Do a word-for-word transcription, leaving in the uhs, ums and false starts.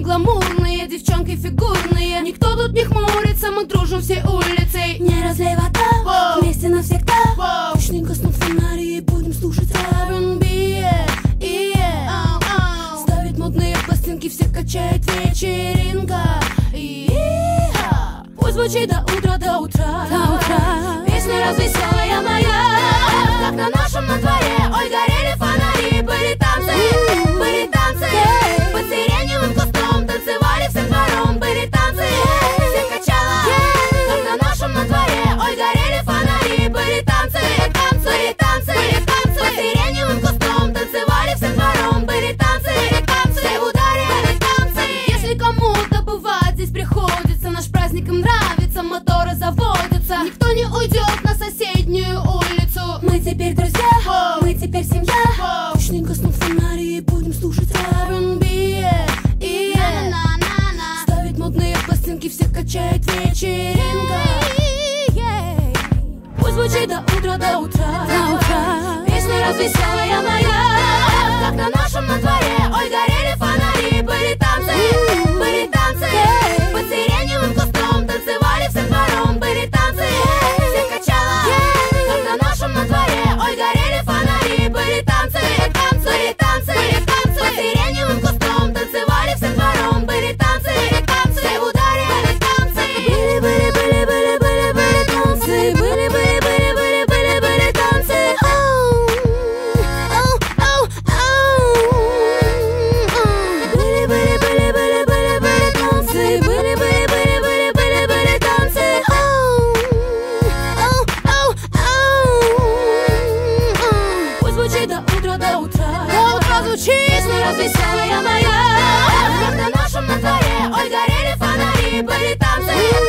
гламурные, девчонки фигурные. Никто тут не хмурится, мы дружим всей улицей. Не разлей вода, Воу. вместе навсегда. Воу. Точно гаснут фонари и будем слушать ар энд би, yeah, yeah. Ау, ау. Ставить модные пластинки, всех качает вечеринка. И-ха. Пусть звучит до утра, до утра, До утра. Песня развеселая моя. Как на нашем на дворе, ой, горели фонари. Были танцы, были танцы. Под сиреневым кустом танцевали всем двором. Были танцы, всех качало. Как на нашем на дворе, ой, горели фонари. Были танцы, были танцы, были танцы. Под сиреневым кустом танцевали всем двором. Были танцы, все в ударе, были танцы. Если кому-то бывает здесь приходится, наш праздник им нравится, моторы заводятся. Никто не уйдет на соседнюю улицу. Мы теперь друзья, Воу. мы теперь семья. Воу. Точно гаснут фонари и будем слушать ар энд би, И на-на-на-на. ставить модные пластинки, всех качает вечеринка. Пусть звучит до утра, до утра, До утра. Песня развеселая моя. Как на нашем на дворе, ой, горели фонари. Были танцы, были танцы. Под сиреневым кустом танцевали всем двором. Были танцы, всех качало. Как на нашем на дворе, ой, горели фонари. Были танцы, были танцы, были танцы. Под сиреневым кустом танцевали всем двором. Были танцы, все в ударе, были танцы. Были, были, были, были, были, были танцы. Были, были, были, были, были, были танцы. Оу, оу, оу, оу. Были, были, были, были, были, были танцы. Были, были, были, были, были, были танцы. Оу, оу, оу, оу. Пусть звучит до утра, до утра. До утра звучит. Песня развеселая моя. Как на нашем на дворе, ой, горели фонари. Были танцы,